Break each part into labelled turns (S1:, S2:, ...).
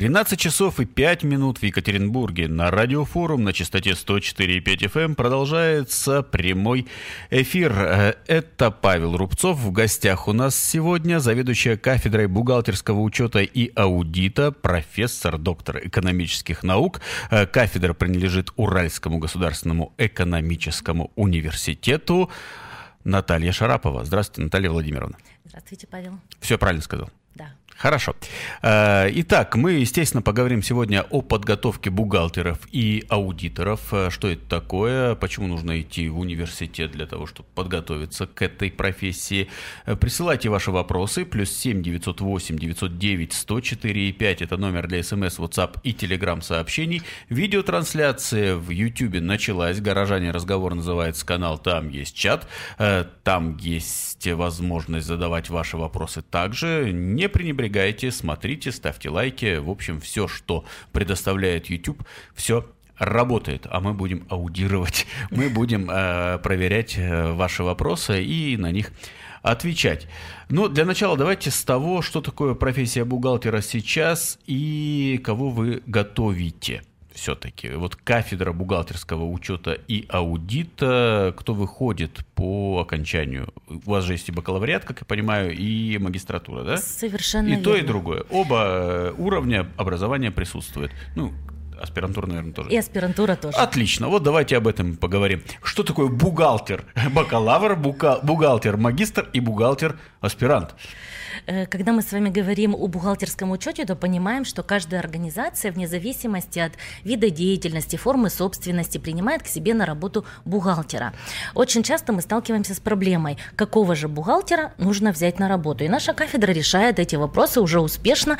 S1: 13 часов и 5 минут в Екатеринбурге. На радиофорум на частоте 104,5 FM продолжается прямой эфир. Это Павел Рубцов. В гостях у нас сегодня заведующая кафедрой бухгалтерского учета и аудита, профессор, доктор экономических наук. Кафедра принадлежит Уральскому государственному экономическому университету. Наталья Шарапова. Здравствуйте, Наталья Владимировна.
S2: Здравствуйте, Павел.
S1: Все правильно сказал?
S2: Да.
S1: Хорошо. Итак, мы, естественно, поговорим сегодня о подготовке бухгалтеров и аудиторов. Что это такое, почему нужно идти в университет для того, чтобы подготовиться к этой профессии. Присылайте ваши вопросы. +7 908 909 104 5. Это номер для СМС, WhatsApp и Telegram сообщений. Видеотрансляция в YouTube началась. «Горожане. Разговор» называется канал. Там есть чат. Там есть возможность задавать ваши вопросы также. Не пренебрегайте. Смотрите, ставьте лайки. В общем, все, что предоставляет YouTube, все работает. А мы будем аудировать, мы будем проверять ваши вопросы и на них отвечать. Но для начала давайте с того, что такое профессия бухгалтера сейчас и кого вы готовите. Все-таки вот кафедра бухгалтерского учета и аудита, кто выходит по окончанию? У вас же есть и бакалавриат, как я понимаю, и магистратура, да?
S2: Совершенно
S1: верно. И то, и другое. Оба уровня образования присутствуют. Ну, аспирантура, наверное, тоже.
S2: И аспирантура тоже.
S1: Отлично. Вот давайте об этом поговорим. Что такое бухгалтер? Бакалавр, бухгалтер, магистр и бухгалтер-аспирант.
S2: Когда мы с вами говорим о бухгалтерском учете, то понимаем, что каждая организация, вне зависимости от вида деятельности, формы собственности, принимает к себе на работу бухгалтера. Очень часто мы сталкиваемся с проблемой, какого же бухгалтера нужно взять на работу. И наша кафедра решает эти вопросы уже успешно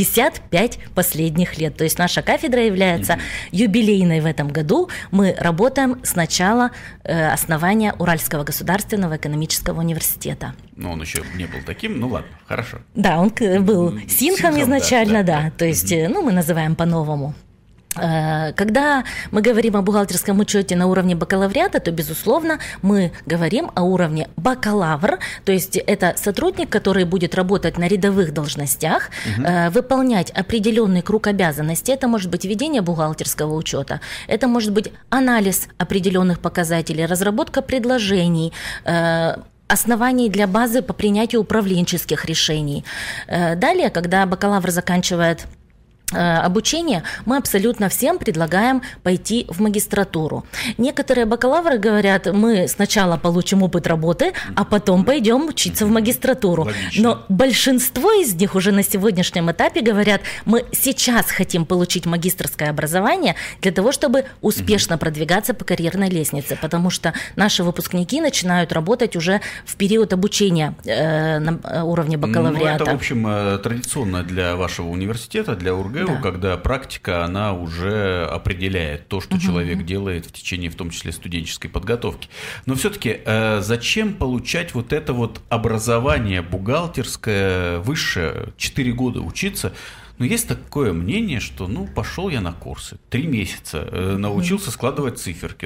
S2: 55 последних лет. То есть наша кафедра является юбилейной в этом году. Мы работаем с начала основания Уральского государственного экономического университета.
S1: Но он еще не был таким, ну ладно, хорошо.
S2: Да, он был синхом изначально, да. То есть, мы называем по-новому. Когда мы говорим о бухгалтерском учете на уровне бакалавриата, то, безусловно, мы говорим о уровне бакалавр, то есть это сотрудник, который будет работать на рядовых должностях, выполнять определенный круг обязанностей. Это может быть ведение бухгалтерского учета, это может быть анализ определенных показателей, разработка предложений, оснований для базы по принятию управленческих решений. Далее, когда бакалавр заканчивает обучение, мы абсолютно всем предлагаем пойти в магистратуру. Некоторые бакалавры говорят, мы сначала получим опыт работы, а потом пойдем учиться в магистратуру.
S1: Логично.
S2: Но большинство из них уже на сегодняшнем этапе говорят, мы сейчас хотим получить магистерское образование для того, чтобы успешно продвигаться по карьерной лестнице, потому что наши выпускники начинают работать уже в период обучения на уровне бакалавриата.
S1: Ну, это, в общем, традиционно для вашего университета, для УрГЭУ, да. Когда практика, она уже определяет то, что человек делает в течение, в том числе, студенческой подготовки. Но все-таки зачем получать вот это вот образование бухгалтерское высшее, 4 года учиться? Но есть такое мнение, что, пошел я на курсы, 3 месяца, научился складывать циферки,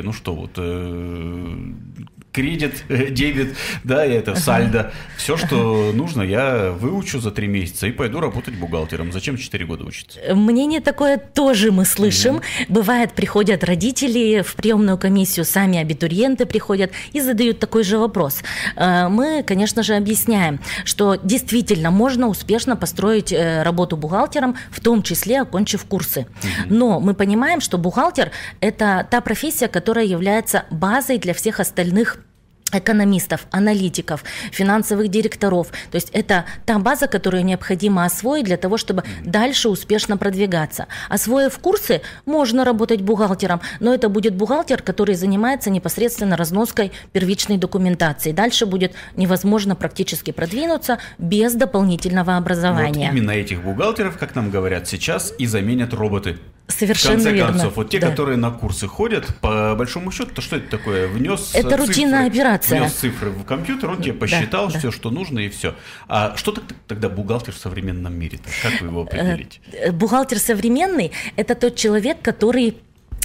S1: кредит, дебет, да, и это сальдо. Все, что нужно, я выучу за 3 месяца и пойду работать бухгалтером. Зачем 4 года учиться?
S2: Мнение такое тоже мы слышим. Бывает, приходят родители в приемную комиссию, сами абитуриенты приходят и задают такой же вопрос. Мы, конечно же, объясняем, что действительно можно успешно построить работу бухгалтером, в том числе окончив курсы. Но мы понимаем, что бухгалтер – это та профессия, которая является базой для всех остальных экономистов, аналитиков, финансовых директоров. То есть это та база, которую необходимо освоить для того, чтобы дальше успешно продвигаться. Освоив курсы, можно работать бухгалтером, но это будет бухгалтер, который занимается непосредственно разноской первичной документации. Дальше будет невозможно практически продвинуться без дополнительного образования.
S1: Вот именно этих бухгалтеров, как нам говорят сейчас, и заменят роботы.
S2: Совершенно верно.
S1: В конце концов, вот те, которые на курсы ходят, по большому счету, то что это такое? Внес
S2: это
S1: цифры,
S2: рутинная операция.
S1: Внес цифры в компьютер, он тебе посчитал все, что нужно, и все. А что тогда бухгалтер в современном мире-то? Как вы его определите?
S2: Бухгалтер современный – это тот человек, который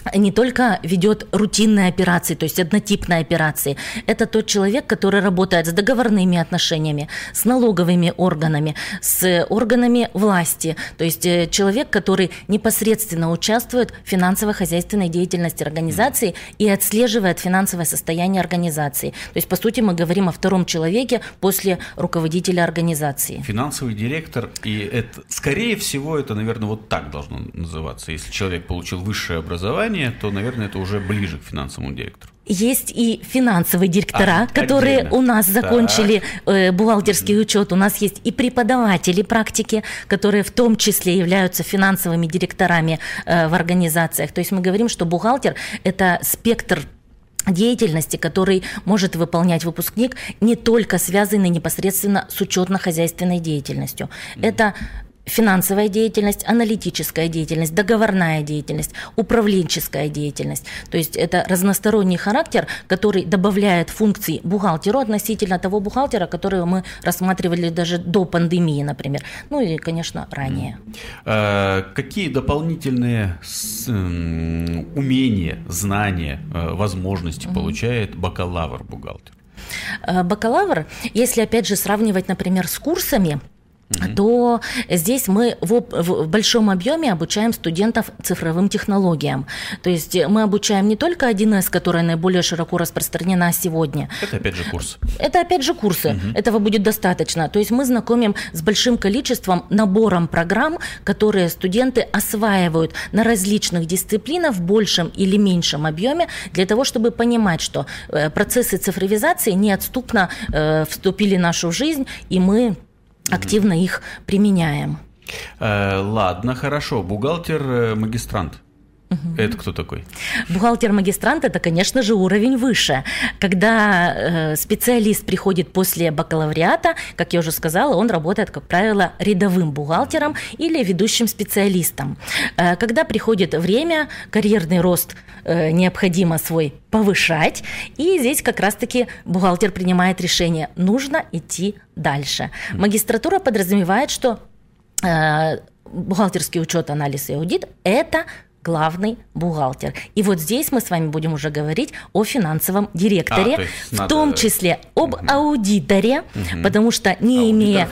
S2: не только ведет рутинные операции, то есть однотипные операции. Это тот человек, который работает с договорными отношениями, с налоговыми органами, с органами власти. То есть человек, который непосредственно участвует в финансово-хозяйственной деятельности организации и отслеживает финансовое состояние организации. То есть, по сути, мы говорим о втором человеке после руководителя организации.
S1: Финансовый директор, и это, скорее всего, это, наверное, вот так должно называться. Если человек получил высшее образование, то, наверное, это уже ближе к финансовому директору.
S2: Есть и финансовые директора, которые отдельно. У нас закончили бухгалтерский учет. У нас есть и преподаватели практики, которые в том числе являются финансовыми директорами в организациях. То есть мы говорим, что бухгалтер – это спектр деятельности, который может выполнять выпускник, не только связанный непосредственно с учетно-хозяйственной деятельностью. Это финансовая деятельность, аналитическая деятельность, договорная деятельность, управленческая деятельность. То есть это разносторонний характер, который добавляет функций бухгалтеру относительно того бухгалтера, которого мы рассматривали даже до пандемии, например. Ну и, конечно, ранее.
S1: Какие дополнительные умения, знания, возможности получает бакалавр-бухгалтер?
S2: Бакалавр, если опять же сравнивать, например, с курсами, то здесь мы в большом объеме обучаем студентов цифровым технологиям. То есть мы обучаем не только 1С, которая наиболее широко распространена сегодня.
S1: Это опять же курсы.
S2: Это опять же курсы. Этого будет достаточно. То есть мы знакомим с большим количеством, набором программ, которые студенты осваивают на различных дисциплинах в большем или меньшем объеме, для того, чтобы понимать, что процессы цифровизации неотступно вступили в нашу жизнь, и мы активно их применяем.
S1: Ладно, хорошо. Бухгалтер-магистрант. Это кто такой?
S2: Бухгалтер-магистрант – это, конечно же, уровень выше. Когда специалист приходит после бакалавриата, как я уже сказала, он работает, как правило, рядовым бухгалтером или ведущим специалистом. Когда приходит время, карьерный рост необходимо свой повышать, и здесь как раз-таки бухгалтер принимает решение, нужно идти дальше. Магистратура подразумевает, что бухгалтерский учет, анализ и аудит – это главный бухгалтер. И вот здесь мы с вами будем уже говорить о финансовом директоре, в том числе об аудиторе, потому что не имея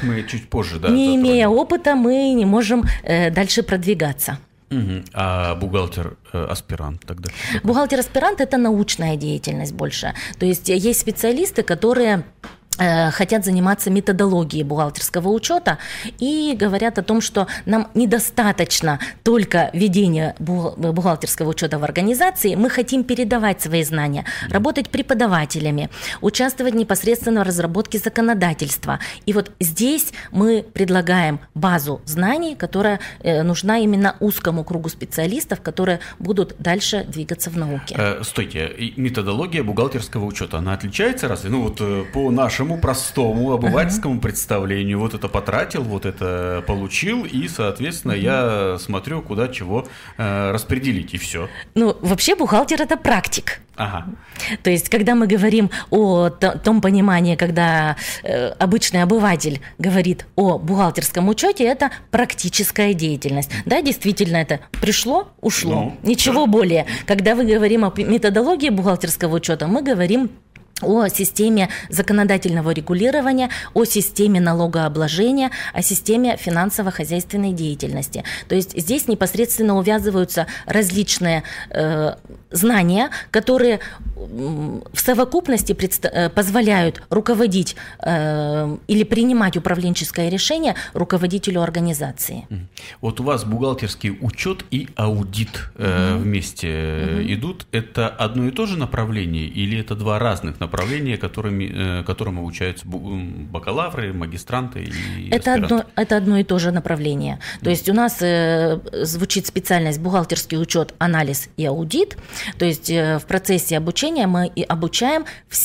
S2: опыта, мы не можем дальше продвигаться.
S1: А бухгалтер-аспирант тогда?
S2: Бухгалтер-аспирант – это научная деятельность больше. То есть есть специалисты, которые хотят заниматься методологией бухгалтерского учета и говорят о том, что нам недостаточно только ведения бухгалтерского учета в организации, мы хотим передавать свои знания, работать преподавателями, участвовать непосредственно в разработке законодательства. И вот здесь мы предлагаем базу знаний, которая нужна именно узкому кругу специалистов, которые будут дальше двигаться в науке.
S1: Стойте, методология бухгалтерского учета, она отличается разве? Ну вот по нашему простому обывательскому представлению, вот это потратил, вот это получил, и, соответственно, я смотрю, куда чего распределить, и все.
S2: Ну, вообще бухгалтер – это практик.
S1: Ага.
S2: То есть, когда мы говорим о том понимании, когда обычный обыватель говорит о бухгалтерском учете, это практическая деятельность. Да, действительно, это пришло, ушло. Ничего более. Когда мы говорим о методологии бухгалтерского учета, мы говорим о системе законодательного регулирования, о системе налогообложения, о системе финансово-хозяйственной деятельности. То есть здесь непосредственно увязываются различные знания, которые в совокупности позволяют руководить или принимать управленческое решение руководителю организации.
S1: Вот у вас бухгалтерский учет и аудит вместе идут. Это одно и то же направление или это два разных направления, которым обучаются бакалавры, магистранты и аспиранты?
S2: Это одно и то же направление. То есть у нас звучит специальность бухгалтерский учет, анализ и аудит. То есть в процессе обучения мы и обучаем всем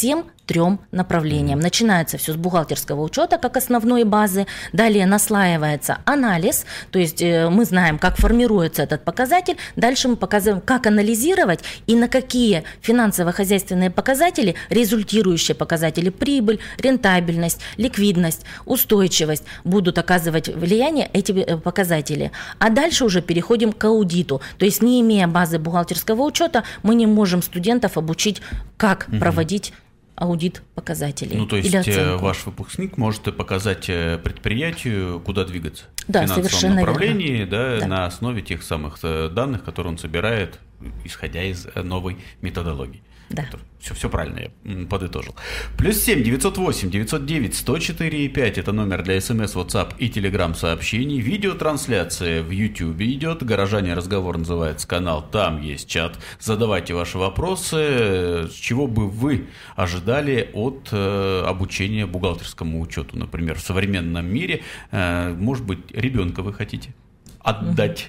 S2: 3 направлениям. Начинается все с бухгалтерского учета как основной базы, далее наслаивается анализ, то есть мы знаем, как формируется этот показатель, дальше мы показываем, как анализировать и на какие финансово-хозяйственные показатели, результирующие показатели, прибыль, рентабельность, ликвидность, устойчивость будут оказывать влияние эти показатели. А дальше уже переходим к аудиту, то есть не имея базы бухгалтерского учета, мы не можем студентов обучить, как проводить аудит показателей.
S1: Ну, то есть ваш выпускник может показать предприятию, куда двигаться в финансовом направлении, да, на основе тех самых данных, которые он собирает, исходя из новой методологии.
S2: Да.
S1: Все правильно я подытожил. +7 908 909 104 5 это номер для СМС, WhatsApp и Telegram сообщений. Видеотрансляция в YouTube идет. «Горожане. Разговор» называется канал. Там есть чат. Задавайте ваши вопросы. Чего бы вы ожидали от обучения бухгалтерскому учету, например, в современном мире? Может быть, ребенка вы хотите отдать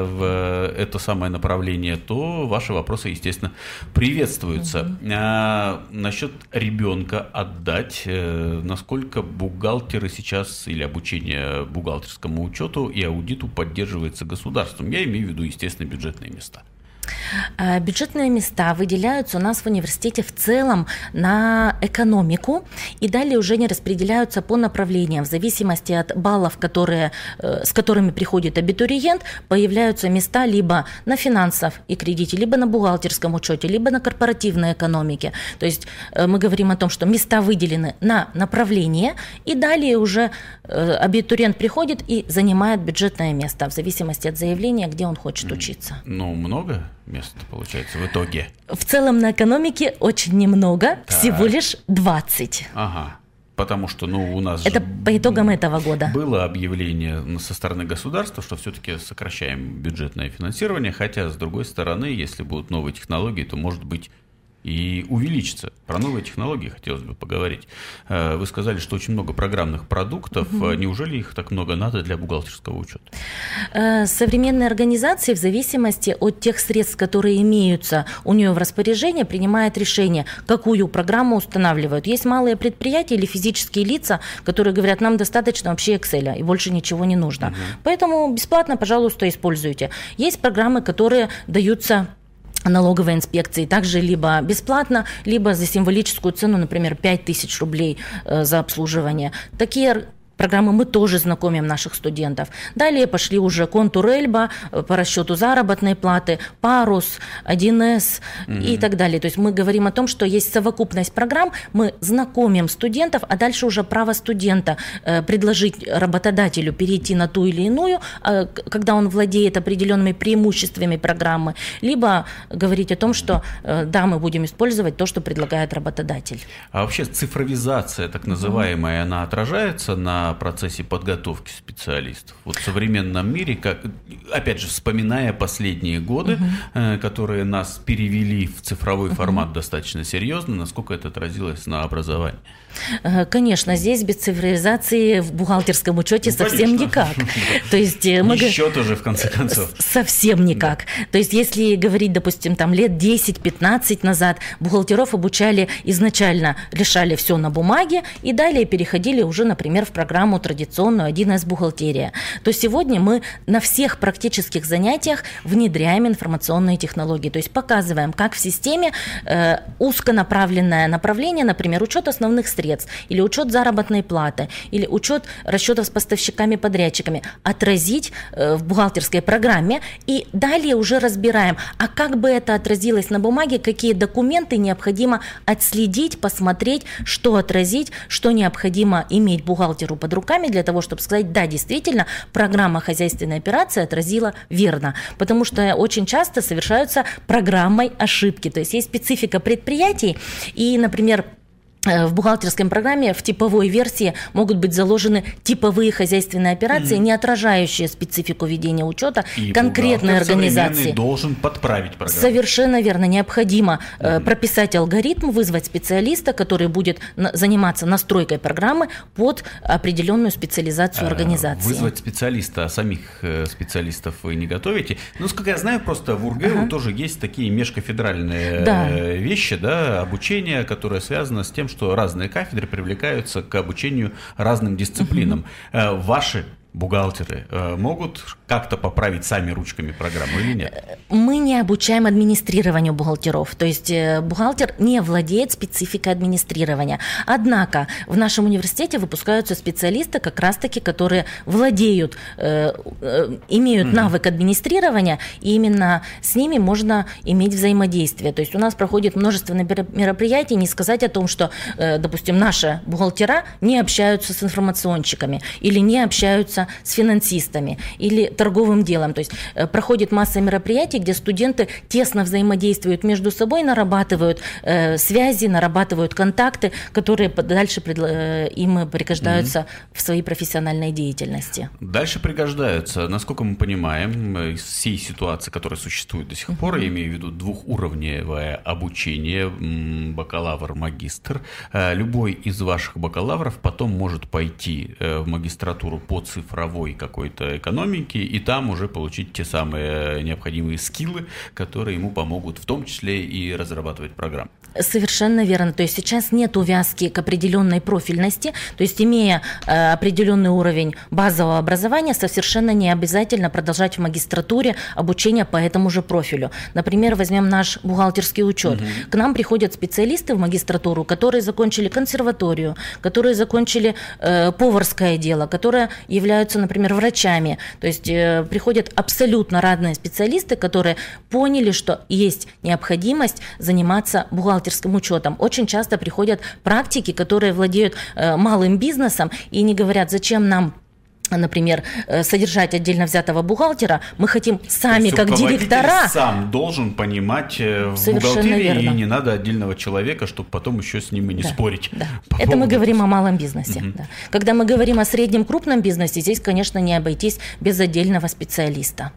S1: в это самое направление, то ваши вопросы, естественно, приветствуются. Насчет ребенка отдать, насколько бухгалтеры сейчас или обучение бухгалтерскому учету и аудиту поддерживается государством? Я имею в виду, естественно, бюджетные места.
S2: Бюджетные места выделяются у нас в университете в целом на экономику, и далее уже не распределяются по направлениям. В зависимости от баллов, с которыми приходит абитуриент, появляются места либо на финансах и кредите, либо на бухгалтерском учете, либо на корпоративной экономике. То есть мы говорим о том, что места выделены на направление, и далее уже абитуриент приходит и занимает бюджетное место в зависимости от заявления, где он хочет учиться.
S1: Ну, много мест получается в итоге? В
S2: целом на экономике очень немного, всего лишь 20.
S1: Ага. Потому что, у нас
S2: это по итогам этого года
S1: было объявление со стороны государства, что все-таки сокращаем бюджетное финансирование, хотя, с другой стороны, если будут новые технологии, то, может быть, и увеличится. Про новые технологии хотелось бы поговорить. Вы сказали, что очень много программных продуктов. Неужели их так много надо для бухгалтерского учета?
S2: Современные организации в зависимости от тех средств, которые имеются у нее в распоряжении, принимают решение, какую программу устанавливают. Есть малые предприятия или физические лица, которые говорят, нам достаточно вообще Excel, и больше ничего не нужно. Поэтому бесплатно, пожалуйста, используйте. Есть программы, которые даются налоговой инспекции, также либо бесплатно, либо за символическую цену, например, 5000 рублей за обслуживание. Такие программы мы тоже знакомим наших студентов. Далее пошли уже контур Эльба по расчету заработной платы, Парус, 1С и так далее. То есть мы говорим о том, что есть совокупность программ, мы знакомим студентов, а дальше уже право студента предложить работодателю перейти на ту или иную, когда он владеет определенными преимуществами программы, либо говорить о том, что да, мы будем использовать то, что предлагает работодатель.
S1: А вообще цифровизация, так называемая, она отражается на процессе подготовки специалистов? Вот в современном мире, опять же, вспоминая последние годы, которые нас перевели в цифровой формат достаточно серьезно, насколько это отразилось на образовании?
S2: Конечно, здесь без цифровизации в бухгалтерском учете совсем никак. То есть
S1: счет уже, в конце концов.
S2: Совсем никак. То есть если говорить, допустим, лет 10-15 назад, бухгалтеров обучали изначально, решали все на бумаге и далее переходили уже, например, в программу традиционную 1С бухгалтерия, то сегодня мы на всех практических занятиях внедряем информационные технологии, то есть показываем, как в системе узконаправленное направление, например, учет основных средств, или учет заработной платы, или учет расчетов с поставщиками-подрядчиками, отразить в бухгалтерской программе, и далее уже разбираем, а как бы это отразилось на бумаге, какие документы необходимо отследить, посмотреть, что отразить, что необходимо иметь бухгалтеру под руками для того, чтобы сказать, да, действительно, программа хозяйственной операции отразила верно. Потому что очень часто совершаются программой ошибки. То есть есть специфика предприятий, и, например, в бухгалтерской программе в типовой версии могут быть заложены типовые хозяйственные операции, не отражающие специфику ведения учета
S1: и
S2: конкретной организации.
S1: Должен подправить программу.
S2: Совершенно верно. Необходимо прописать алгоритм, вызвать специалиста, который будет заниматься настройкой программы под определенную специализацию организации.
S1: Вызвать специалиста, а самих специалистов вы не готовите? Ну, сколько я знаю, просто в УрГЭУ тоже есть такие межкафедральные вещи, обучение, которое связано с тем, тем, что разные кафедры привлекаются к обучению разным дисциплинам. Ваши бухгалтеры могут как-то поправить сами ручками программу или нет?
S2: Мы не обучаем администрированию бухгалтеров, то есть бухгалтер не владеет спецификой администрирования. Однако в нашем университете выпускаются специалисты, как раз-таки, которые владеют, имеют навык администрирования, и именно с ними можно иметь взаимодействие. То есть у нас проходит множество мероприятий, не сказать о том, что, допустим, наши бухгалтера не общаются с информационщиками или не общаются с финансистами или торговым делом. То есть проходит масса мероприятий, где студенты тесно взаимодействуют между собой, нарабатывают связи, нарабатывают контакты, которые дальше им пригождаются в своей профессиональной деятельности.
S1: Дальше пригождаются, насколько мы понимаем, из всей ситуации, которая существует до сих пор, я имею в виду двухуровневое обучение, бакалавр, магистр. Любой из ваших бакалавров потом может пойти в магистратуру по цифровой какой-то экономике и там уже получить те самые необходимые скиллы, которые ему помогут в том числе и разрабатывать программы.
S2: Совершенно верно. То есть сейчас нет увязки к определенной профильности, то есть имея определенный уровень базового образования, совершенно не обязательно продолжать в магистратуре обучение по этому же профилю. Например, возьмем наш бухгалтерский учет. К нам приходят специалисты в магистратуру, которые закончили консерваторию, которые закончили поварское дело, которые являются, например, врачами. То есть приходят абсолютно разные специалисты, которые поняли, что есть необходимость заниматься бухгалтерским учетом. Очень часто приходят практики, которые владеют малым бизнесом и не говорят, зачем нам, например, содержать отдельно взятого бухгалтера, мы хотим сами, как директора.
S1: Сам должен понимать в бухгалтерии, верно. И не надо отдельного человека, чтобы потом еще с ним и не спорить.
S2: Да. Это мы говорим о малом бизнесе. Да. Когда мы говорим о среднем крупном бизнесе, здесь, конечно, не обойтись без отдельного специалиста.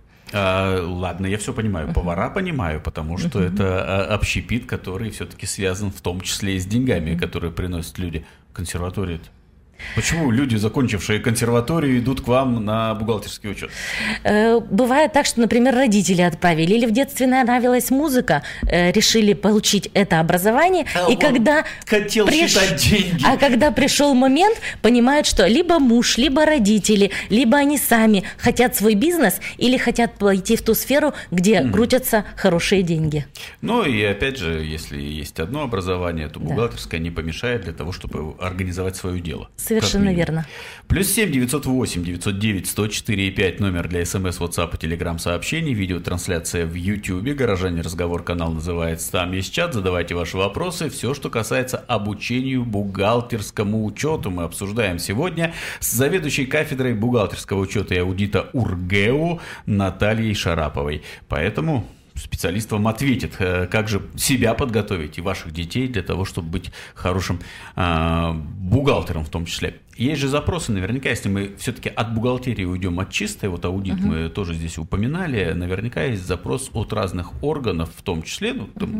S1: Ладно, я все понимаю. Повара понимаю, потому что это общепит, который все-таки связан в том числе и с деньгами, которые приносят люди. Консерватория. Почему люди, закончившие консерваторию, идут к вам на бухгалтерский учет?
S2: Бывает так, что, например, родители отправили, или в детстве нравилась музыка, решили получить это образование, и когда
S1: хотел считать деньги.
S2: А когда пришел момент, понимают, что либо муж, либо родители, либо они сами хотят свой бизнес или хотят пойти в ту сферу, где крутятся хорошие деньги.
S1: Ну и опять же, если есть одно образование, то бухгалтерское не помешает для того, чтобы организовать свое дело.
S2: Совершенно верно.
S1: +7 908 909 104 5 номер для СМС, WhatsApp и Telegram сообщений, видеотрансляция в YouTube, «Горожане. Разговор», канал называется, там есть чат, задавайте ваши вопросы, все, что касается обучению бухгалтерскому учету, мы обсуждаем сегодня с заведующей кафедрой бухгалтерского учета и аудита УрГЭУ Натальей Шараповой. Поэтому специалист вам ответит, как же себя подготовить и ваших детей для того, чтобы быть хорошим бухгалтером в том числе. Есть же запросы, наверняка, если мы все-таки от бухгалтерии уйдем от чистой, вот аудит мы тоже здесь упоминали, наверняка есть запрос от разных органов, в том числе,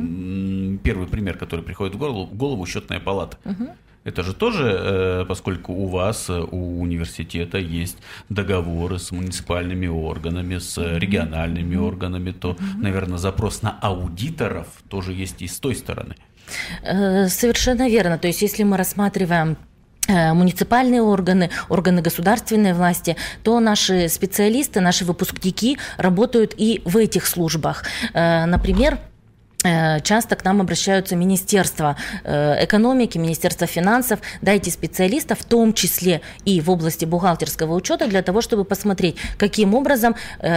S1: первый пример, который приходит в голову, счетная палата. Это же тоже, поскольку у вас, у университета есть договоры с муниципальными органами, с региональными органами, то, наверное, запрос на аудиторов тоже есть и с той стороны.
S2: Совершенно верно. То есть, если мы рассматриваем муниципальные органы, органы государственной власти, то наши специалисты, наши выпускники работают и в этих службах. Например, часто к нам обращаются Министерство экономики, Министерство финансов, дайте специалистов, в том числе и в области бухгалтерского учета, для того, чтобы посмотреть, каким образом,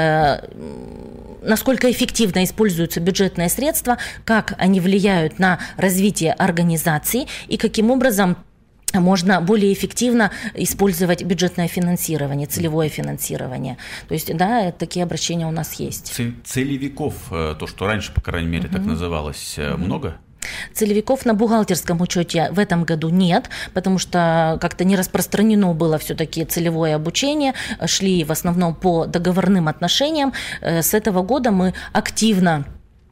S2: насколько эффективно используются бюджетные средства, как они влияют на развитие организации и каким образом можно более эффективно использовать бюджетное финансирование, целевое финансирование. То есть, да, такие обращения у нас есть.
S1: Целевиков, то, что раньше, по крайней мере, так называлось, много?
S2: Целевиков на бухгалтерском учете в этом году нет, потому что как-то не распространено было все-таки целевое обучение, шли в основном по договорным отношениям. С этого года мы активно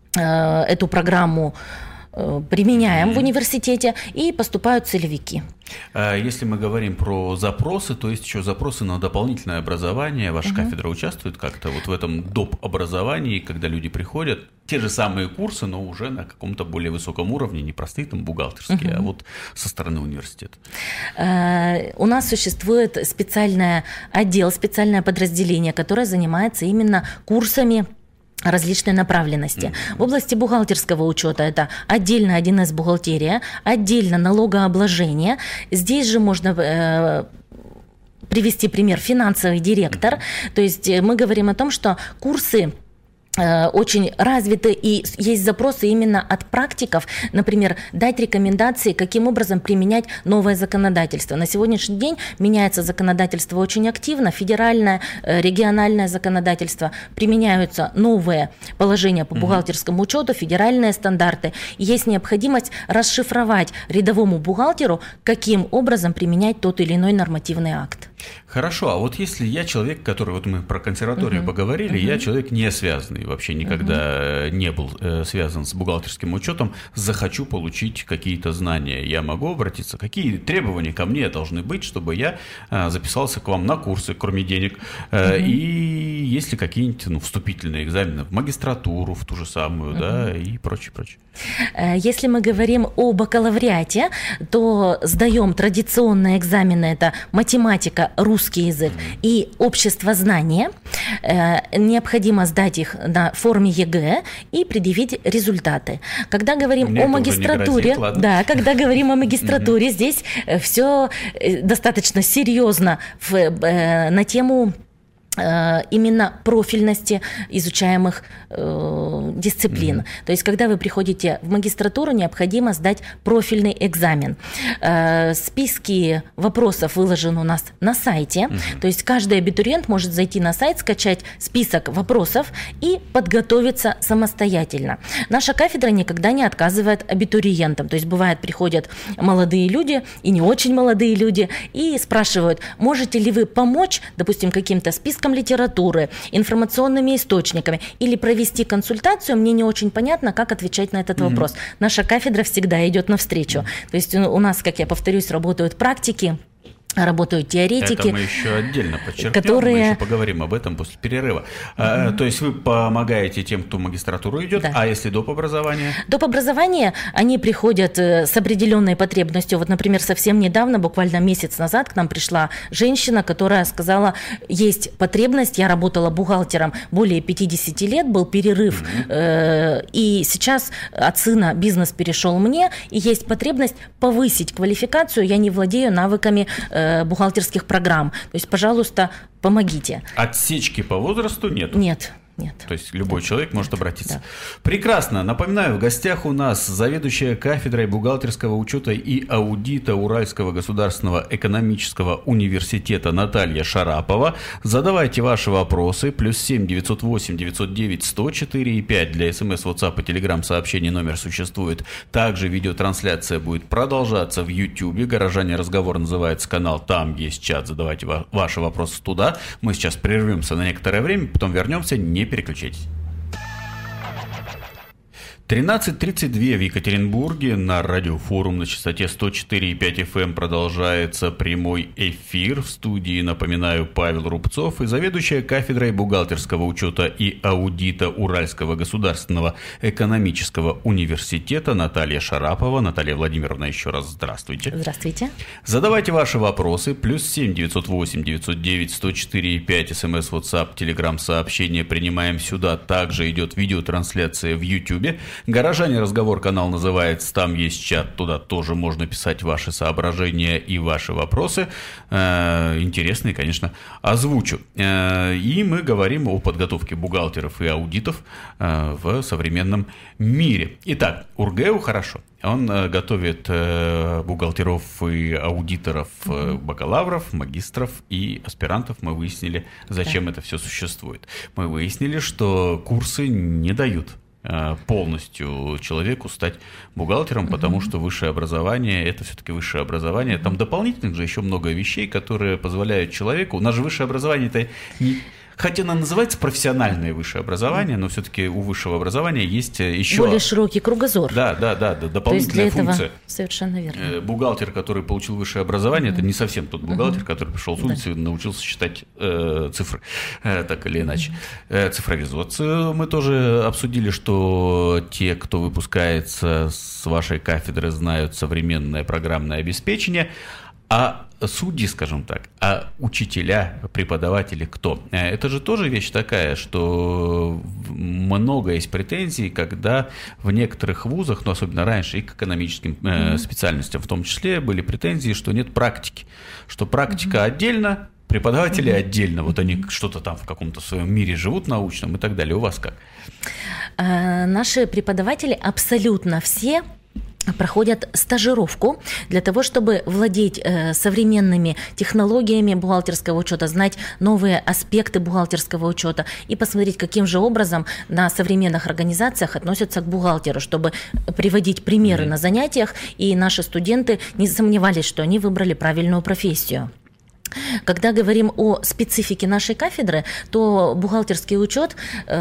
S2: эту программу применяем в университете, и поступают целевики.
S1: Если мы говорим про запросы, то есть еще запросы на дополнительное образование. Ваша кафедра участвует как-то вот в этом доп. Образовании, когда люди приходят, те же самые курсы, но уже на каком-то более высоком уровне, не простые там бухгалтерские, а вот со стороны университета.
S2: У нас существует специальный отдел, специальное подразделение, которое занимается именно курсами различной направленности. В области бухгалтерского учета это отдельно 1С бухгалтерия, отдельно налогообложение. Здесь же можно привести пример финансовый директор. То есть мы говорим о том, что курсы очень развиты, и есть запросы именно от практиков, например, дать рекомендации, каким образом применять новое законодательство. На сегодняшний день меняется законодательство очень активно, федеральное, региональное законодательство, применяются новые положения по бухгалтерскому учету, федеральные стандарты. И есть необходимость расшифровать рядовому бухгалтеру, каким образом применять тот или иной нормативный акт.
S1: Хорошо, а вот если я человек, который, вот мы про консерваторию поговорили, я человек не связанный, вообще никогда не был связан с бухгалтерским учетом, захочу получить какие-то знания, я могу обратиться? Какие требования ко мне должны быть, чтобы я записался к вам на курсы, кроме денег? И есть ли какие-нибудь вступительные экзамены в магистратуру, в ту же самую, да, и прочее?
S2: Если мы говорим о бакалавриате, то сдаем традиционные экзамены, это математика, русский язык и обществознание. Необходимо сдать их на форме ЕГЭ и предъявить результаты. Когда говорим о магистратуре, когда говорим о магистратуре, здесь все достаточно серьезно на тему именно профильности изучаемых дисциплин. То есть, когда вы приходите в магистратуру, необходимо сдать профильный экзамен. Списки вопросов выложены у нас на сайте. То есть, каждый абитуриент может зайти на сайт, скачать список вопросов и подготовиться самостоятельно. Наша кафедра никогда не отказывает абитуриентам. То есть, бывает, приходят молодые люди и не очень молодые люди и спрашивают, можете ли вы помочь, допустим, каким-то списком литературы, информационными источниками или провести консультацию, мне не очень понятно, как отвечать на этот вопрос. Наша кафедра всегда идет навстречу. То есть у нас, как я повторюсь, работают практики, работают теоретики.
S1: Это мы еще отдельно подчеркнем, мы еще поговорим об этом после перерыва. То есть вы помогаете тем, кто в магистратуру идет, а если доп. Образование?
S2: Доп. Образование, они приходят с определенной потребностью. Вот, например, совсем недавно, буквально месяц назад, к нам пришла женщина, которая сказала, есть потребность, я работала бухгалтером более 50 лет, был перерыв, и сейчас от сына бизнес перешел мне, и есть потребность повысить квалификацию, я не владею навыками бухгалтерских программ. То есть, пожалуйста, помогите.
S1: Отсечки по возрасту нет?
S2: Нет.
S1: То есть любой человек может обратиться. Прекрасно. Напоминаю, в гостях у нас заведующая кафедрой бухгалтерского учета и аудита Уральского государственного экономического университета Наталья Шарапова. Задавайте ваши вопросы. +7 908 909 104 и 5 для СМС, WhatsApp и Telegram сообщений номер существует. Также видеотрансляция будет продолжаться в YouTube. «Горожане. Разговор» называется канал. Там есть чат. Задавайте ваши вопросы туда. Мы сейчас прервемся на некоторое время, потом вернемся. Не переключайтесь. 13:32 в Екатеринбурге. На радиофорум на частоте 104,5 FM продолжается прямой эфир. В студии, напоминаю, Павел Рубцов и заведующая кафедрой бухгалтерского учета и аудита Уральского государственного экономического университета Наталья Шарапова. Наталья Владимировна, еще раз здравствуйте.
S2: Здравствуйте.
S1: Задавайте ваши вопросы. +7 908 909 104,5 СМС, WhatsApp, Telegram сообщения принимаем сюда. Также идет видеотрансляция в YouTube. «Горожане. Разговор» канал называется, там есть чат, туда тоже можно писать ваши соображения и ваши вопросы. Интересные, конечно, озвучу. И мы говорим о подготовке бухгалтеров и аудитов в современном мире. Итак, УрГЭУ хорошо. Он готовит бухгалтеров и аудиторов, бакалавров, магистров и аспирантов. Мы выяснили, зачем это все существует. Мы выяснили, что курсы не дают полностью человеку стать бухгалтером, потому что высшее образование – это все-таки высшее образование. Там дополнительных же еще много вещей, которые позволяют человеку… У нас же высшее образование – это не… Хотя она называется профессиональное высшее образование, но все-таки у высшего образования есть еще...
S2: Более широкий кругозор.
S1: Да, дополнительная функция.
S2: Совершенно верно.
S1: Бухгалтер, который получил высшее образование, это не совсем тот бухгалтер, который пришел с улицы и научился считать цифры, так или иначе. Цифровизот. Мы тоже обсудили, что те, кто выпускается с вашей кафедры, знают современное программное обеспечение. А судьи, скажем так, а учителя, преподаватели кто? Это же тоже вещь такая, что много есть претензий, когда в некоторых вузах, ну особенно раньше, и к экономическим специальностям в том числе, были претензии, что нет практики, что практика отдельно, преподаватели отдельно, вот они что-то там в каком-то своем мире живут научном и так далее. У вас как?
S2: Наши преподаватели абсолютно все проходят стажировку для того, чтобы владеть современными технологиями бухгалтерского учета, знать новые аспекты бухгалтерского учета и посмотреть, каким же образом на современных организациях относятся к бухгалтеру, чтобы приводить примеры на занятиях, и наши студенты не сомневались, что они выбрали правильную профессию. Когда говорим о специфике нашей кафедры, то бухгалтерский учет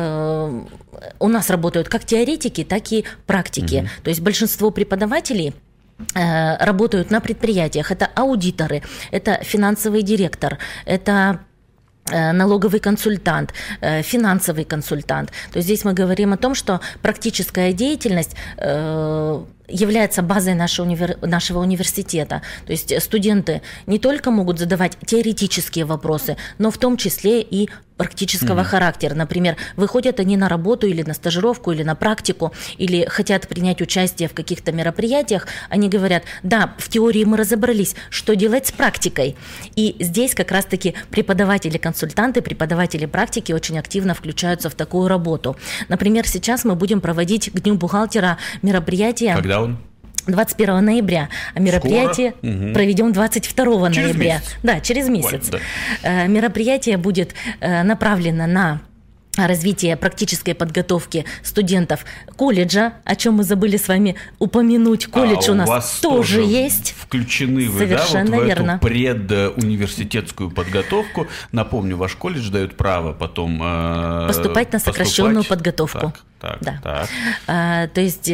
S2: у нас работают как теоретики, так и практики. То есть большинство преподавателей работают на предприятиях. Это аудиторы, это финансовый директор, это налоговый консультант, финансовый консультант. То есть здесь мы говорим о том, что практическая деятельность является базой нашего университета. То есть студенты не только могут задавать теоретические вопросы, но в том числе и практического характера. Например, выходят они на работу или на стажировку, или на практику, или хотят принять участие в каких-то мероприятиях, они говорят, да, в теории мы разобрались, что делать с практикой. И здесь как раз-таки преподаватели-консультанты, преподаватели практики очень активно включаются в такую работу. Например, сейчас мы будем проводить к Дню бухгалтера мероприятие.
S1: Когда он?
S2: 21 ноября, а мероприятие проведем 22 ноября.
S1: Месяц.
S2: Да, через месяц.
S1: Ой, да.
S2: Мероприятие будет направлено на развитие практической подготовки студентов колледжа, о чем мы забыли с вами упомянуть. Колледж у нас тоже есть.
S1: Включены вы,
S2: совершенно
S1: да, вот в
S2: верно.
S1: эту предуниверситетскую подготовку. Напомню, ваш колледж дает право потом
S2: поступать на сокращенную подготовку.
S1: Так.
S2: То есть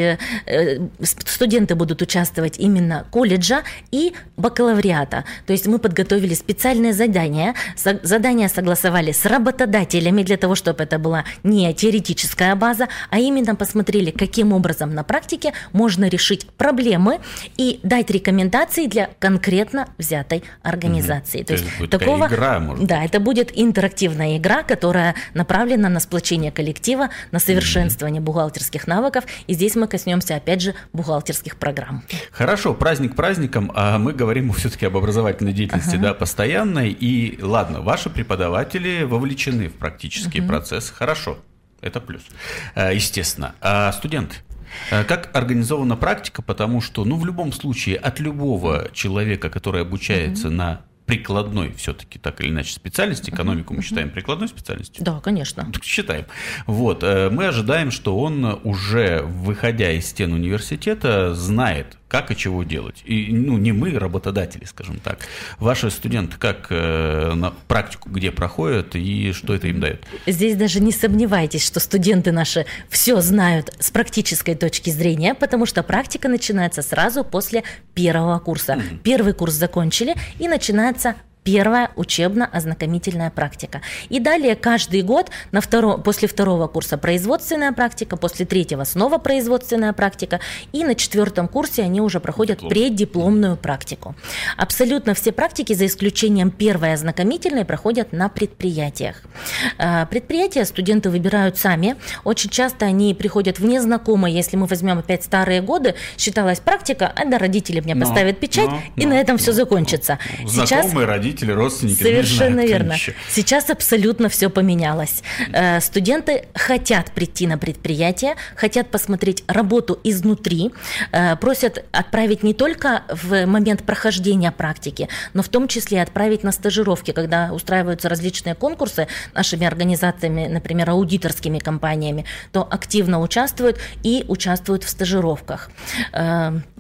S2: студенты будут участвовать именно колледжа и бакалавриата. То есть мы подготовили специальные задания. Задания согласовали с работодателями для того, чтобы это была не теоретическая база, а именно посмотрели, каким образом на практике можно решить проблемы и дать рекомендации для конкретно взятой организации. То есть
S1: будет такая игра, может быть.
S2: Да, это будет интерактивная игра, которая направлена на сплочение коллектива, на совершенствование бухгалтерских навыков, и здесь мы коснемся, опять же, бухгалтерских программ.
S1: Хорошо, праздник праздником, а мы говорим все-таки об образовательной деятельности, да, постоянной, и ладно, ваши преподаватели вовлечены в практические процессы, хорошо, это плюс, естественно. А студенты? Как организована практика, потому что, в любом случае, от любого человека, который обучается на прикладной все-таки, так или иначе, специальности, экономику мы считаем прикладной специальностью?
S2: Да, конечно.
S1: Считаем. Вот, мы ожидаем, что он уже, выходя из стен университета, знает, как и чего делать. И, не мы, работодатели, скажем так. Ваши студенты как на практику где проходят и что это им дает?
S2: Здесь даже не сомневайтесь, что студенты наши все знают с практической точки зрения, потому что практика начинается сразу после первого курса. Первый курс закончили, и начинается первая учебно-ознакомительная практика. И далее каждый год после второго курса производственная практика, после третьего снова производственная практика, и на четвертом курсе они уже проходят преддипломную практику. Абсолютно все практики, за исключением первой ознакомительной, проходят на предприятиях. Предприятия студенты выбирают сами. Очень часто они приходят в незнакомые, если мы возьмем опять старые годы, считалась практика, да, родители мне поставят печать, и на этом все закончится.
S1: Знакомые родители, родственники.
S2: Совершенно верно. Сейчас абсолютно все поменялось. Студенты хотят прийти на предприятие, хотят посмотреть работу изнутри, просят отправить не только в момент прохождения практики, но в том числе отправить на стажировки, когда устраиваются различные конкурсы нашими организациями, например, аудиторскими компаниями, то активно участвуют в стажировках.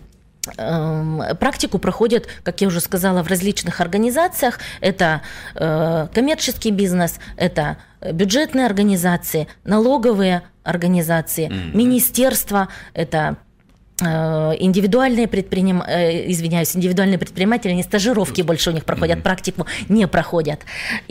S2: практику проходят, как я уже сказала, в различных организациях. Это коммерческий бизнес, это бюджетные организации, налоговые организации, министерства, это индивидуальные предприниматели, не стажировки больше у них проходят, практику не проходят.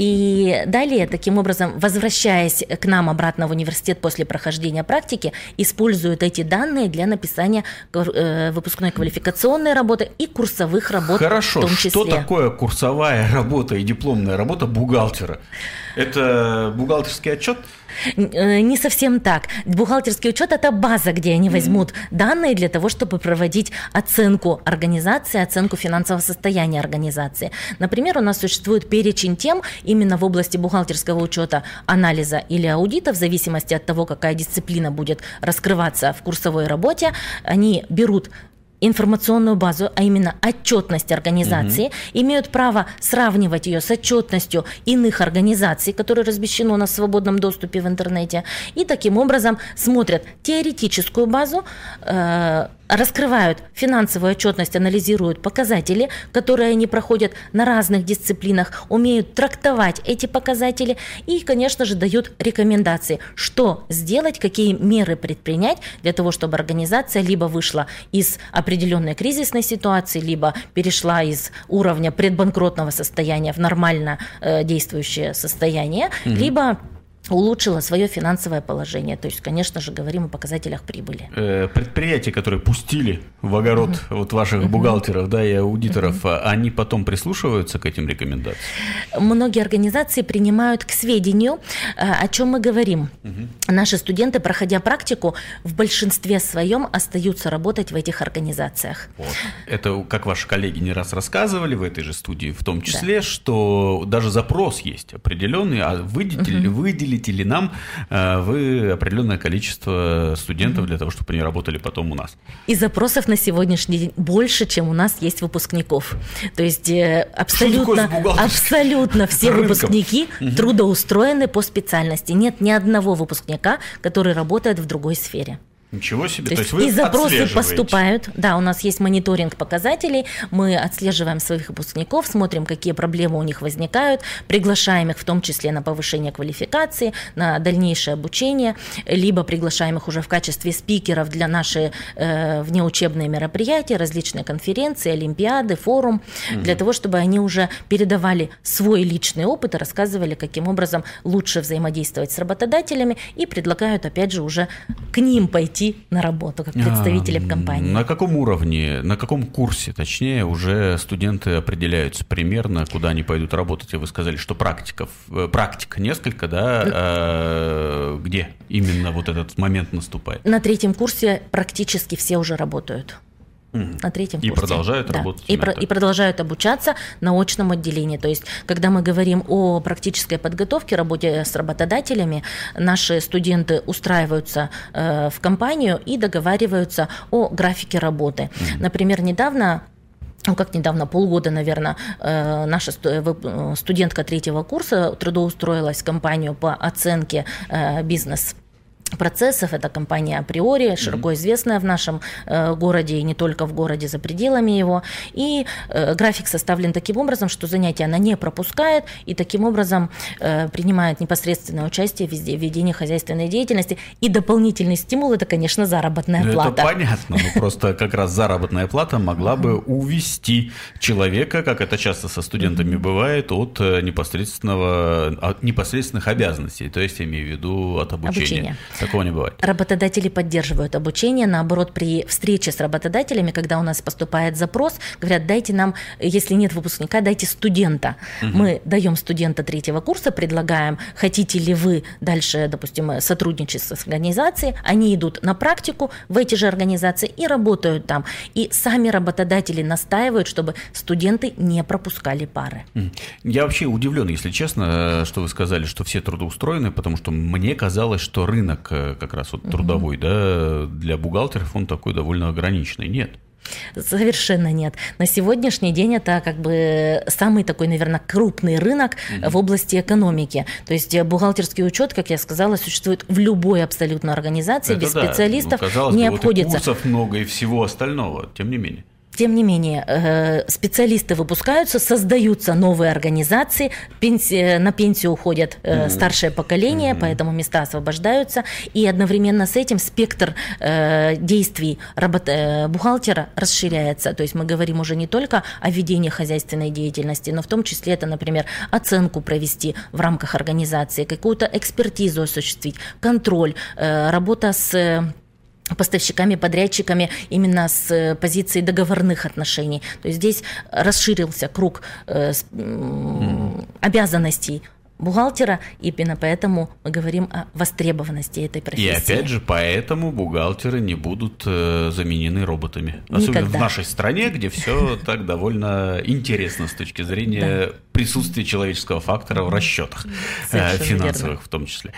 S2: И далее, таким образом, возвращаясь к нам обратно в университет после прохождения практики, используют эти данные для написания выпускной квалификационной работы и курсовых работ.
S1: Хорошо,
S2: в том числе.
S1: Что такое курсовая работа и дипломная работа бухгалтера? Это бухгалтерский отчет?
S2: Не совсем так. Бухгалтерский учет – это база, где они возьмут данные для того, чтобы проводить оценку организации, оценку финансового состояния организации. Например, у нас существует перечень тем именно в области бухгалтерского учета, анализа или аудита, в зависимости от того, какая дисциплина будет раскрываться в курсовой работе. Они берут информационную базу, а именно отчетность организации, имеют право сравнивать ее с отчетностью иных организаций, которые размещены у нас в свободном доступе в интернете, и таким образом смотрят теоретическую базу, раскрывают финансовую отчетность, анализируют показатели, которые они проходят на разных дисциплинах, умеют трактовать эти показатели и, конечно же, дают рекомендации, что сделать, какие меры предпринять для того, чтобы организация либо вышла из определенной кризисной ситуации, либо перешла из уровня предбанкротного состояния в нормально действующее состояние, либо улучшила свое финансовое положение. То есть, конечно же, говорим о показателях прибыли.
S1: Предприятия, которые пустили в огород вот ваших бухгалтеров, да, и аудиторов, они потом прислушиваются к этим рекомендациям?
S2: Многие организации принимают к сведению, о чем мы говорим. Наши студенты, проходя практику, в большинстве своем остаются работать в этих организациях.
S1: Вот. Это, как ваши коллеги не раз рассказывали в этой же студии, в том числе, что даже запрос есть определенный, а выделите ли нам вы определенное количество студентов для того, чтобы они работали потом у нас?
S2: И запросов на сегодняшний день больше, чем у нас есть выпускников. То есть абсолютно все выпускники трудоустроены по специальности. Нет ни одного выпускника, который работает в другой сфере.
S1: Ничего себе,
S2: то есть вы и запросы поступают. Да, у нас есть мониторинг показателей, мы отслеживаем своих выпускников, смотрим, какие проблемы у них возникают, приглашаем их в том числе на повышение квалификации, на дальнейшее обучение, либо приглашаем их уже в качестве спикеров для наших внеучебные мероприятия, различные конференции, олимпиады, форум, для того, чтобы они уже передавали свой личный опыт и рассказывали, каким образом лучше взаимодействовать с работодателями, и предлагают, опять же, уже к ним пойти на работу, как представители в компании.
S1: На каком уровне, на каком курсе, точнее, уже студенты определяются примерно, куда они пойдут работать? И вы сказали, что практика несколько, да? Где именно вот этот момент наступает?
S2: На 3-м курсе практически все уже работают. На 3-м курсе.
S1: И продолжают работать?
S2: И продолжают обучаться на очном отделении. То есть, когда мы говорим о практической подготовке, работе с работодателями, наши студенты устраиваются в компанию и договариваются о графике работы. Например, полгода, наверное, наша студентка 3-го курса трудоустроилась в компанию по оценке бизнес-процессов. Это компания «Априори», широко известная в нашем городе и не только в городе, за пределами его. И график составлен таким образом, что занятия она не пропускает и таким образом принимает непосредственное участие в ведении хозяйственной деятельности. И дополнительный стимул – это, конечно, заработная плата.
S1: Это понятно, но просто как раз заработная плата могла бы увести человека, как это часто со студентами бывает, от непосредственных обязанностей, то есть я имею в виду от обучения. Такого не бывает.
S2: Работодатели поддерживают обучение. Наоборот, при встрече с работодателями, когда у нас поступает запрос, говорят, дайте нам, если нет выпускника, дайте студента. Мы даем студента 3-го курса, предлагаем, хотите ли вы дальше, допустим, сотрудничать с организацией. Они идут на практику в эти же организации и работают там. И сами работодатели настаивают, чтобы студенты не пропускали пары.
S1: Я вообще удивлен, если честно, что вы сказали, что все трудоустроены, потому что мне казалось, что рынок как раз вот трудовой, да, для бухгалтеров он такой довольно ограниченный. Нет.
S2: Совершенно нет. На сегодняшний день это как бы самый такой, наверное, крупный рынок в области экономики. То есть бухгалтерский учет, как я сказала, существует в любой абсолютно организации, это без специалистов
S1: казалось
S2: не
S1: бы,
S2: обходится.
S1: Вот и курсов много и всего остального, тем не менее.
S2: Тем не менее, специалисты выпускаются, создаются новые организации, на пенсию уходят старшее поколение, поэтому места освобождаются, и одновременно с этим спектр действий бухгалтера расширяется. То есть мы говорим уже не только о ведении хозяйственной деятельности, но в том числе это, например, оценку провести в рамках организации, какую-то экспертизу осуществить, контроль, работа с поставщиками, подрядчиками именно с позиции договорных отношений. То есть здесь расширился круг обязанностей бухгалтера, и именно поэтому мы говорим о востребованности этой профессии.
S1: И опять же, поэтому бухгалтеры не будут заменены роботами. Особенно в нашей стране, где все так довольно интересно с точки зрения присутствия человеческого фактора в расчетах, финансовых в том числе.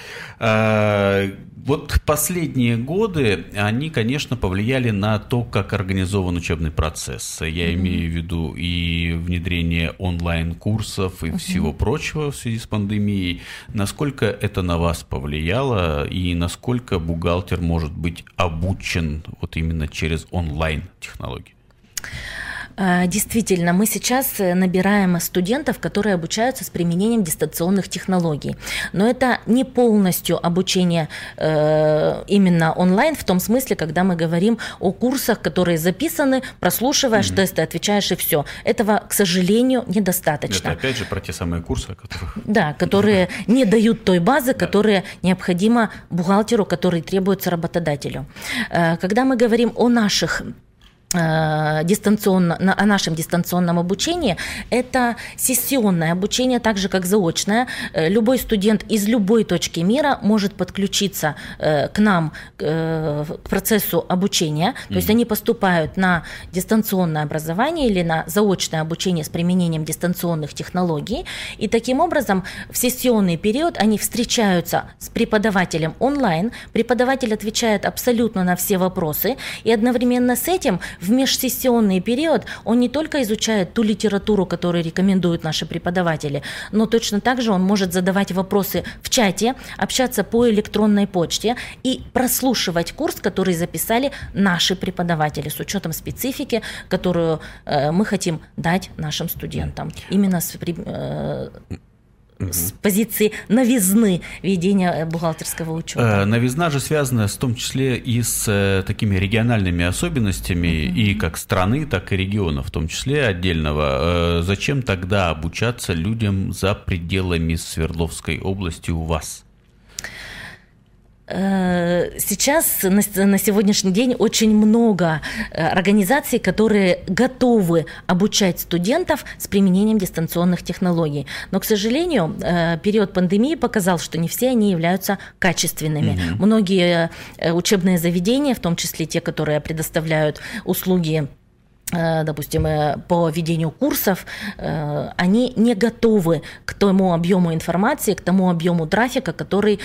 S1: Вот последние годы, они, конечно, повлияли на то, как организован учебный процесс. Я имею в виду и внедрение онлайн-курсов и всего прочего в связи с пандемией. Насколько это на вас повлияло и насколько бухгалтер может быть обучен вот именно через онлайн-технологии?
S2: Действительно, мы сейчас набираем студентов, которые обучаются с применением дистанционных технологий. Но это не полностью обучение именно онлайн, в том смысле, когда мы говорим о курсах, которые записаны, прослушиваешь, тесты отвечаешь и все. Этого, к сожалению, недостаточно.
S1: Это опять же про те самые курсы,
S2: которые не дают той базы, которая необходима бухгалтеру, который требуется работодателю. Когда мы говорим о нашем дистанционном обучении, это сессионное обучение, так же как заочное. Любой студент из любой точки мира может подключиться к нам, к процессу обучения. То есть они поступают на дистанционное образование или на заочное обучение с применением дистанционных технологий. И таким образом в сессионный период они встречаются с преподавателем онлайн. Преподаватель отвечает абсолютно на все вопросы. И одновременно с этим в межсессионный период он не только изучает ту литературу, которую рекомендуют наши преподаватели, но точно так же он может задавать вопросы в чате, общаться по электронной почте и прослушивать курс, который записали наши преподаватели с учетом специфики, которую мы хотим дать нашим студентам. Именно с позиции новизны ведения бухгалтерского учета.
S1: Новизна же связана в том числе и с такими региональными особенностями и как страны, так и региона, в том числе отдельного. Зачем тогда обучаться людям за пределами Свердловской области у вас?
S2: Сейчас, на сегодняшний день, очень много организаций, которые готовы обучать студентов с применением дистанционных технологий. Но, к сожалению, период пандемии показал, что не все они являются качественными. Многие учебные заведения, в том числе те, которые предоставляют услуги, допустим, по ведению курсов, они не готовы к тому объему информации, к тому объему трафика, который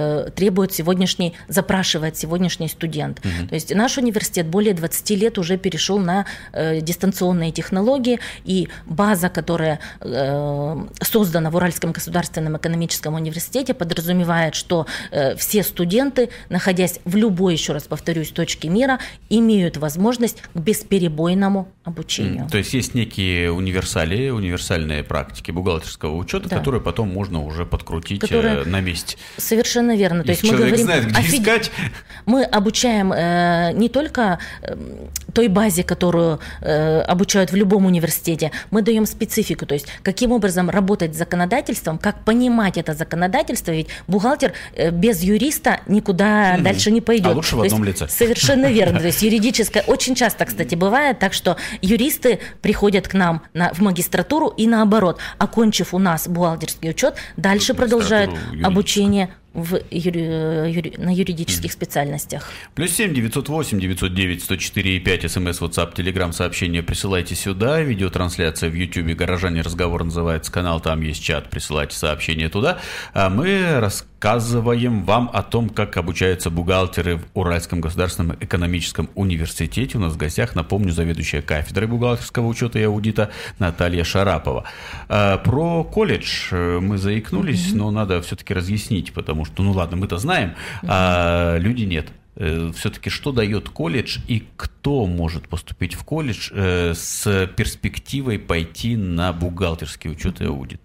S2: запрашивает сегодняшний студент. То есть наш университет более 20 лет уже перешел на дистанционные технологии, и база, которая создана в Уральском государственном экономическом университете, подразумевает, что все студенты, находясь в любой, еще раз повторюсь, точке мира, имеют возможность к бесперебойному обучению.
S1: То есть есть некие универсальные практики бухгалтерского учета, которые потом можно уже подкрутить на месте.
S2: Совершенно верно. То есть
S1: человек мы говорим, знает, где искать.
S2: Мы обучаем не только той базе, которую обучают в любом университете, мы даем специфику, то есть каким образом работать с законодательством, как понимать это законодательство, ведь бухгалтер без юриста никуда дальше не пойдет.
S1: А лучше в одном лице.
S2: Совершенно верно. То есть юридическое очень часто, кстати, бывает так, что юристы приходят к нам в магистратуру и наоборот, окончив у нас бухгалтерский учет, дальше продолжают обучение на юридических специальностях.
S1: +7 908 909 104 5 СМС, WhatsApp, Telegram, сообщения присылайте сюда. Видеотрансляция в YouTube «Горожане. Разговор» называется канал, там есть чат, присылайте сообщения туда. А мы рассказываем вам о том, как обучаются бухгалтеры в Уральском государственном экономическом университете. У нас в гостях, напомню, заведующая кафедрой бухгалтерского учета и аудита Наталья Шарапова. Про колледж мы заикнулись, но надо все-таки разъяснить, потому что, ну ладно, мы-то знаем, а люди нет. Все-таки что дает колледж и кто может поступить в колледж с перспективой пойти на бухгалтерский учет и аудит?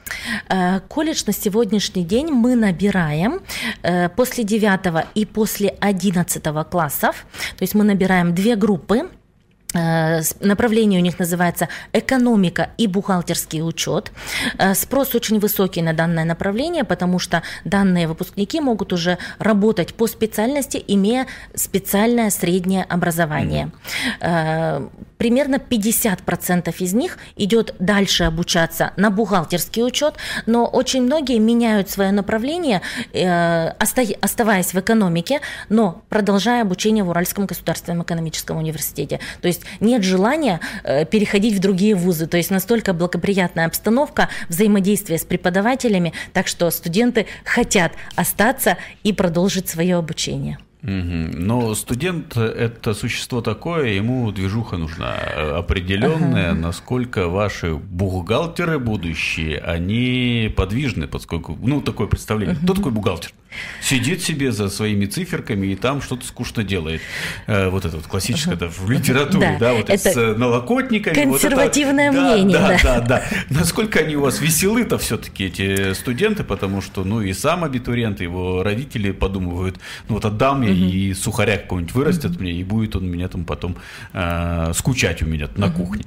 S2: Колледж на сегодняшний день мы набираем после 9 и после 11 классов, то есть мы набираем 2 группы. Направление у них называется «Экономика и бухгалтерский учет». Спрос очень высокий на данное направление, потому что данные выпускники могут уже работать по специальности, имея специальное среднее образование. Примерно 50% из них идет дальше обучаться на бухгалтерский учет, но очень многие меняют свое направление, оставаясь в экономике, но продолжая обучение в Уральском государственном экономическом университете. То есть нет желания переходить в другие вузы. То есть настолько благоприятная обстановка, взаимодействие с преподавателями, так что студенты хотят остаться и продолжить свое обучение.
S1: Но студент – это существо такое, ему движуха нужна определенная, насколько ваши бухгалтеры будущие, они подвижны, поскольку, такое представление. Кто такой бухгалтер? Сидит себе за своими циферками и там что-то скучно делает. Вот это вот классическое в литературе, вот это с налокотниками.
S2: Консервативное мнение.
S1: Да. Насколько они у вас веселы-то все-таки, эти студенты, потому что, и сам абитуриент, его родители подумывают, отдам я, и сухаря какой-нибудь вырастет мне, и будет он меня там потом скучать у меня на кухне.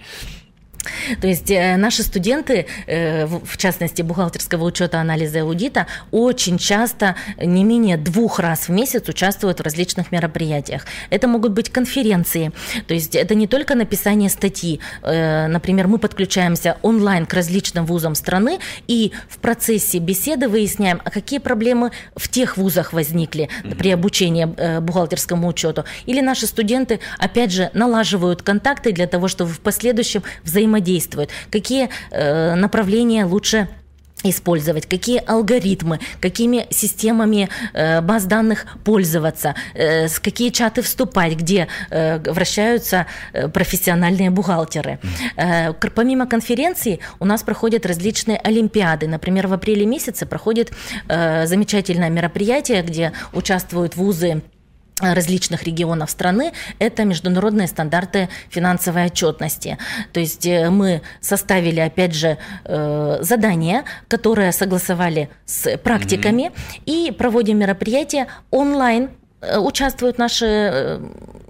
S2: То есть наши студенты, в частности бухгалтерского учета, анализа и аудита, очень часто не менее 2 раз в месяц участвуют в различных мероприятиях. Это могут быть конференции, то есть это не только написание статьи. Например, мы подключаемся онлайн к различным вузам страны и в процессе беседы выясняем, а какие проблемы в тех вузах возникли при обучении бухгалтерскому учету. Или наши студенты, опять же, налаживают контакты для того, чтобы в последующем взаимодействовать, какие направления лучше использовать, какие алгоритмы, какими системами баз данных пользоваться, с какие чаты вступать, где вращаются профессиональные бухгалтеры. Помимо конференций у нас проходят различные олимпиады. Например, в апреле месяце проходит замечательное мероприятие, где участвуют вузы различных регионов страны, это международные стандарты финансовой отчетности. То есть мы составили, опять же, задания, которые согласовали с практиками, и проводим мероприятия онлайн. Участвуют наши...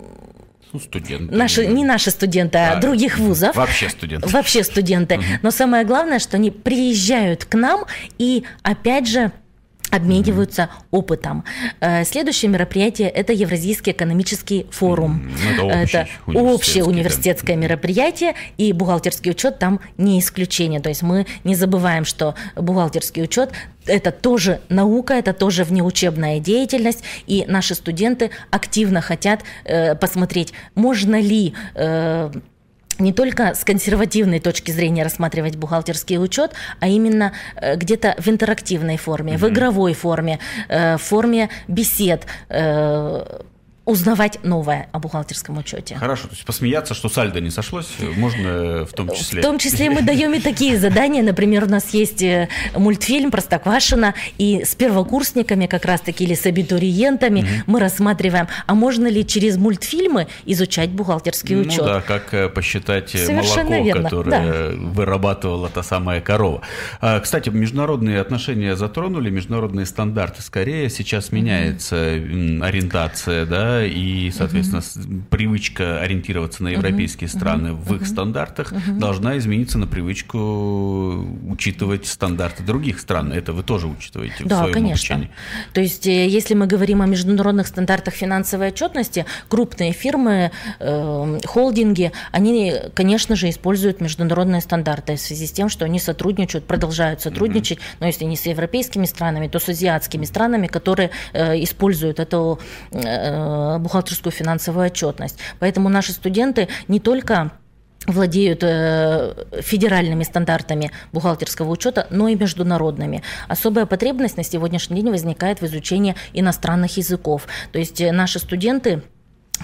S1: студенты.
S2: Не наши студенты, а других вузов. Вообще студенты. Но самое главное, что они приезжают к нам и, опять же, обмениваются опытом. Следующее мероприятие – это Евразийский экономический форум. Это общее университетское мероприятие, и бухгалтерский учет там не исключение. То есть мы не забываем, что бухгалтерский учет – это тоже наука, это тоже внеучебная деятельность, и наши студенты активно хотят посмотреть, можно ли не только с консервативной точки зрения рассматривать бухгалтерский учет, а именно где-то в интерактивной форме, в игровой форме, в форме бесед, узнавать новое о бухгалтерском учете.
S1: Хорошо, то есть посмеяться, что сальдо не сошлось, можно в том числе.
S2: В том числе мы даем и такие задания. Например, у нас есть мультфильм «Простоквашино», и с первокурсниками как раз-таки или с абитуриентами мы рассматриваем, а можно ли через мультфильмы изучать бухгалтерский учет.
S1: Как посчитать молоко, которое вырабатывала та самая корова. Кстати, международные отношения затронули, международные стандарты. Скорее сейчас меняется ориентация, и, соответственно, привычка ориентироваться на европейские страны в их стандартах должна измениться на привычку учитывать стандарты других стран. Это вы тоже учитываете в своем обучении?
S2: То есть, если мы говорим о международных стандартах финансовой отчетности, крупные фирмы, холдинги, они, конечно же, используют международные стандарты в связи с тем, что они сотрудничают, продолжают сотрудничать, но если не с европейскими странами, то с азиатскими странами, которые используют эту бухгалтерскую финансовую отчетность. Поэтому наши студенты не только владеют федеральными стандартами бухгалтерского учета, но и международными. Особая потребность на сегодняшний день возникает в изучении иностранных языков. То есть наши студенты,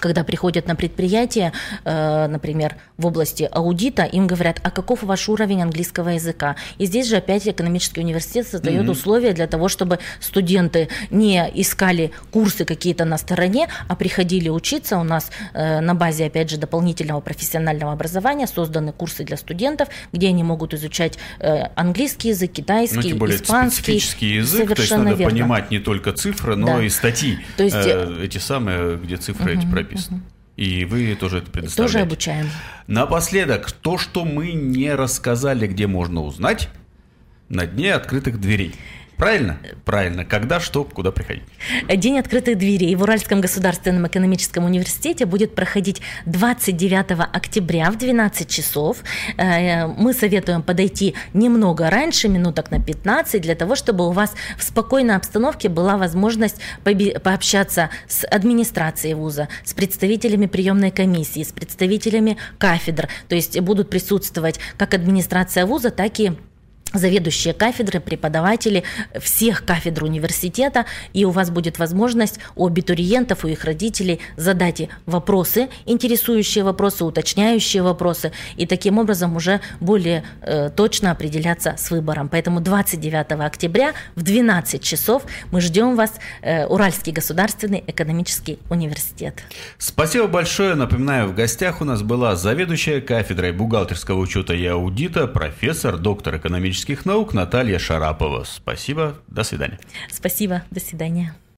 S2: когда приходят на предприятие, например, в области аудита, им говорят, а каков ваш уровень английского языка? И здесь же опять экономический университет создает условия для того, чтобы студенты не искали курсы какие-то на стороне, а приходили учиться. У нас на базе, опять же, дополнительного профессионального образования созданы курсы для студентов, где они могут изучать английский язык, китайский,
S1: тем более
S2: испанский.
S1: Специфический язык, то есть надо понимать не только цифры, но и статьи, то есть, эти самые, где цифры эти прописаны. И вы тоже это предоставляете.
S2: Тоже обучаем.
S1: Напоследок, то, что мы не рассказали, где можно узнать, на дне открытых дверей. Правильно? Правильно. Когда, что, куда приходить?
S2: День открытых дверей в Уральском государственном экономическом университете будет проходить 29 октября в 12 часов. Мы советуем подойти немного раньше, минуток на 15, для того, чтобы у вас в спокойной обстановке была возможность пообщаться с администрацией вуза, с представителями приемной комиссии, с представителями кафедр. То есть будут присутствовать как администрация вуза, так и заведующие кафедры, преподаватели всех кафедр университета, и у вас будет возможность у абитуриентов, у их родителей задать вопросы, интересующие вопросы, уточняющие вопросы, и таким образом уже более точно определяться с выбором. Поэтому 29 октября в 12 часов мы ждем вас, Уральский государственный экономический университет.
S1: Спасибо большое. Напоминаю, в гостях у нас была заведующая кафедрой бухгалтерского учета и аудита, профессор, доктор экономических наук Наталья Шарапова. Спасибо, до свидания.
S2: Спасибо, до свидания.